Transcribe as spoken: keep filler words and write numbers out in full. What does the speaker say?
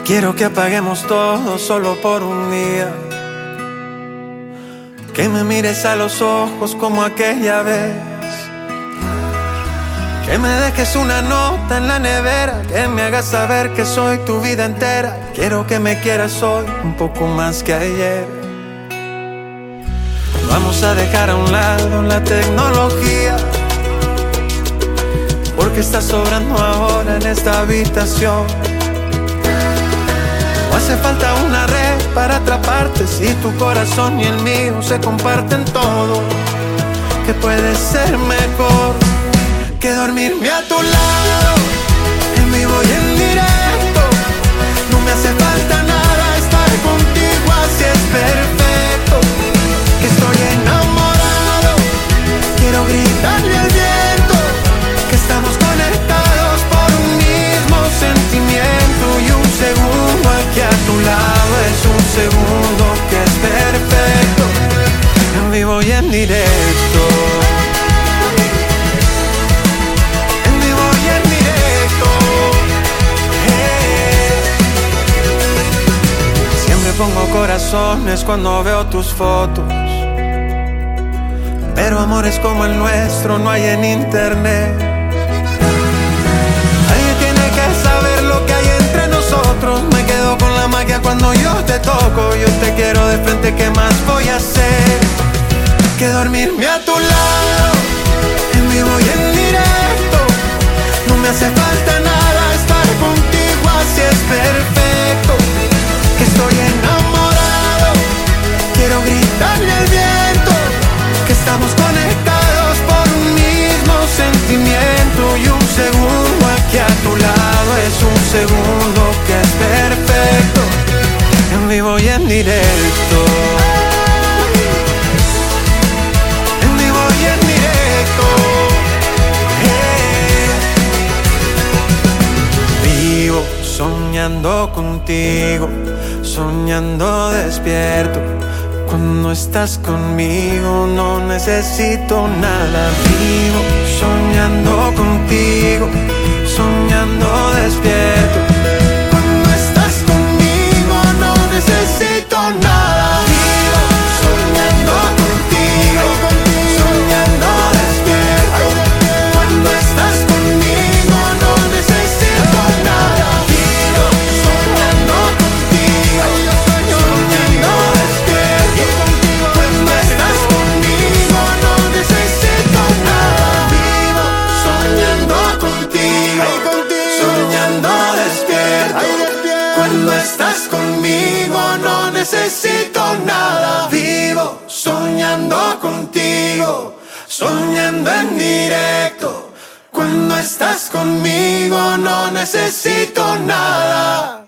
Quiero que apaguemos todo solo por un día. Que me mires a los ojos como aquella vez. Que me dejes una nota en la nevera, que me hagas saber que soy tu vida entera. Quiero que me quieras hoy un poco más que ayer. Vamos a dejar a un lado la tecnología, porque está sobrando ahora en esta habitación. No hace falta una red para atraparte si tu corazón y el mío se comparten todo. ¿Qué puede ser mejor que dormirme a tu lado, en vivo y en directo? No me hace falta nada, estar contigo así es perfecto. Que estoy enamorado, quiero gritarle al viento que estamos conectados por un mismo sentimiento. Y un segundo aquí a tu lado es un segundo que es perfecto, en vivo y en directo. Pongo corazones cuando veo tus fotos, pero amores como el nuestro no hay en internet. Alguien tiene que saber lo que hay entre nosotros. Me quedo con la magia cuando yo te toco. Yo te quiero de frente, ¿qué más voy a hacer que dormirme a tu lado, en vivo y en directo? No me hace falta nada, estar contigo así es perfecto. Que estoy enamorado, quiero gritarle al viento que estamos conectados por un mismo sentimiento. Y un segundo aquí a tu lado es un segundo que es perfecto, en vivo y en directo. En vivo y en directo. Hey. Vivo soñando contigo, soñando despierto. Cuando estás conmigo no necesito nada. Vivo soñando contigo, soñando despierto. Cuando estás conmigo no necesito nada. Vivo soñando contigo, soñando despierto. Cuando estás conmigo no necesito nada. Vivo soñando contigo, soñando despierto. Cuando estás conmigo no necesito nada. Vivo soñando contigo, soñando despierto. Cuando estás conmigo no necesito nada. Vivo soñando contigo, soñando en directo. Cuando estás conmigo no necesito nada.